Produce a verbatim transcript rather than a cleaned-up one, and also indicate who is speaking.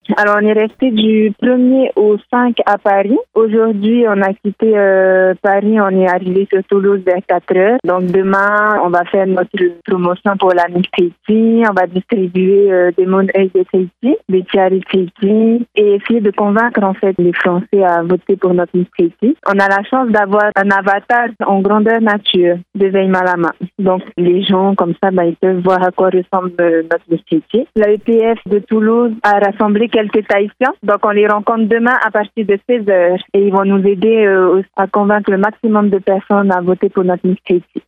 Speaker 1: Alors, on est resté du premier au cinq à Paris. Aujourd'hui, on a quitté euh, Paris, on est arrivé sur Toulouse vers quatre heures. Donc, demain, on va faire notre promotion pour la Miss Tahiti. On va distribuer euh, des monnaies de Tahiti, des tiaris Tahiti et essayer de convaincre, en fait, les Français à voter pour notre Miss Tahiti. On a la chance d'avoir un avatar en grandeur nature de Veille Malama. Donc, les gens, comme ça, bah, ils peuvent voir à quoi ressemble euh, notre Miss Tahiti. La E P F de Toulouse a rassemblé quelques Tahitiens. Donc, on les rencontre demain à partir de seize heures et ils vont nous aider euh, à convaincre le maximum de personnes à voter pour notre Miss Tahiti.